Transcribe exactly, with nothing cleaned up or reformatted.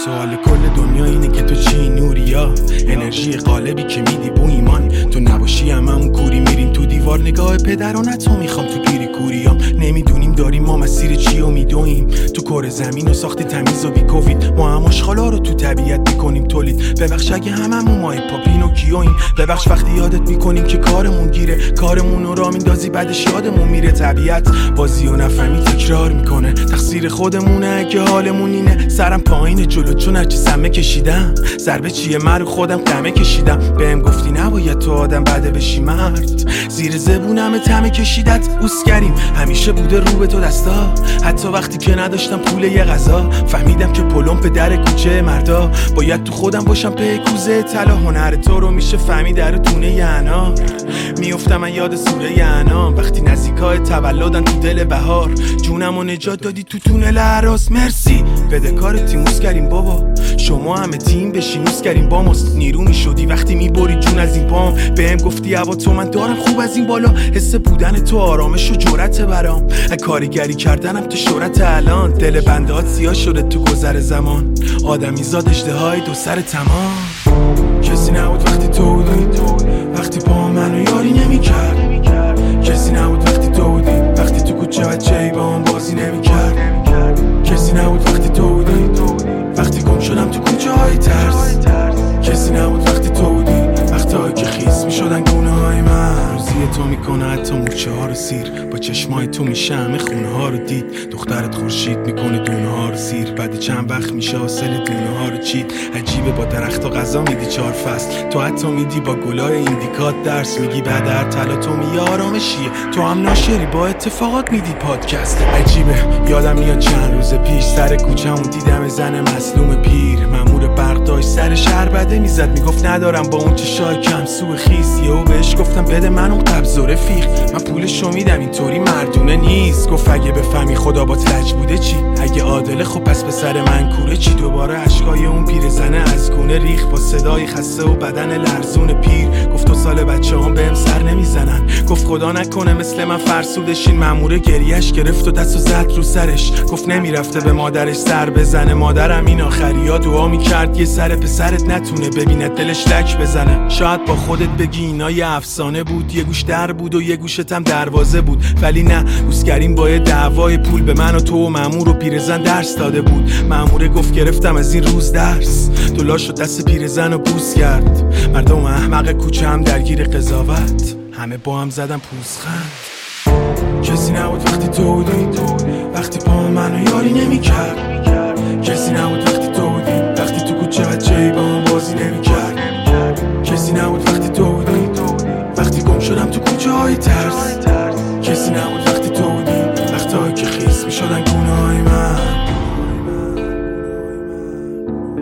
سوال کل دنیا اینه که تو چی نوریا، انرژی قالبی که میدی بو ایمان، تو نباشی هممون کوری میریم تو دیوار، نگاه پدرانت رو میخوام تو پیری کوریام، نمیدونیم داریم ما مسیر چی و میدویم، تو کره زمین و ساختی تمیز و بی کووید، ما هم آشغالا رو تو طبیعت میکنیم تولید، ببخش اگه هممون مای پاپین و کیویم، ببخش وقتی یادت میکنیم که کارمون گیره، کارمون رو را میندازی بعدش یادمون میره، طبیعت بازی و نفهمی تکرار میکنه، تقصیر خودمونه اگه حالمون اینه، سرم پایین جلو چون هرچی سمه کشیدم، ضربه چیه من رو خودم قمه کشیدم، بهم گفتی نباید تو آدم بده بشی مرد، زیر زبونم تمه کشیدت اوسکریم، همیشه بوده رو به تو دستا، حتی وقتی که نداشتم پول یه غذا، فهمیدم که پلم به در کوچه مردا، باید تو خودم باشم پی کوزه طلا، هنر تو رو میشه فهمید در دونه یعنا، میافتم من یاد سوره انعام، وقتی نزدیکای تولدن تو دل بهار، جونمو نجات دادی تو تونل اعراض، مرسی بده کار تیموس کردیم بابا، شما همه تیم بشینوس کردیم با ماست، نیرو میشدی وقتی میبری جون از این پام، بهم گفتی هوا تو من دارم خوب از این بالا، حس بودن تو آرامش و جرأت برام، کارگری کردنم تو شهرت الان، دل بندات سیاه شده تو گذر زمان، آدمی زاد اژدهای دو سر تمام، کسی نبود وقتی تو بودی، وقتی پا منو یاری نمیکرد، کسی نبود وقتی تو بودی، وقتی تو کوچه بچه‌ای با هم بازی نمیکرد، کسی نبود وقتی تو بودی، وقتی گم شدم تو کوچه های ترس، کسی نبود وقتی تو بودی، وقتی که خیس میشدن گونه های من، روزی تو میکنه حتی موچه ها رو سیر، با چشمای تو میشه همه خونه ها رو دید، دخترت خورشید میکنه دونه ها رو سیر، بعد چند وقت میشه حاصل دونه ها رو چید، عجیبه با درخت و غذا میدی چهار فصل، تو حتی میدی با گلای ایندیکات درس، میگی بعد هر طلا تو می آرامشیه، تو هم ناشری با اتفاقات میدی پادکست، عجیبه یادم میاد چند روز پیش سر کوچه‌مون دیدم زن مظلوم پیر، مأمور برق داشت سر شهر بده میزد، میگفت ندارم با اون چشای کم سو خیس، یهو بهش گفتم بده من اون قبض و رفیق، من پولشو میدم اینطوری مردونه نیست، گفت اگه بفهمی خدا با لج بوده چی، اگه عادله خب پس به سر من کوره چی، دوباره اشکای اون پیرزنه از گونه ریخ، با صدای خسته و بدن لرزون پیر، گفت دو سال بچه‌هام بهم سر نمیزنن، گفت خدا نکنه مثل من فرسودشین، مأمور گریش گرفت و دستو زد رو سرش، گفت نمیرفته به مادرش سر بزنه، مادرم این آخریا دعا میکرد یه سر پسرت نتونه ببینه دلش لک بزنه، شاید با خودت بگی اینا یه افسانه بود، یه گوش در بود و یه گوشت هم دروازه بود، ولی نه اوسکریم با یه دعوای پول به من و تو و مأمور و پیرزن درس داده بود، مأموره گفت گرفتم از این روز درس، دلاش و دست پیرزن رو بوس کرد، مردم احمق کوچه هم درگیر قضاوت، همه با هم زدن پوزخند، کسی نبود وقتی تو بودی، وقتی پا منو یاری نمیکرد، کسی نبود وقتی تو بودی، وقتی تو کوچه بچه‌ای با هم بازی نمیکرد، کسی نبود وقتی تو بودی، وقتی گم شدم تو کوچه های ترس،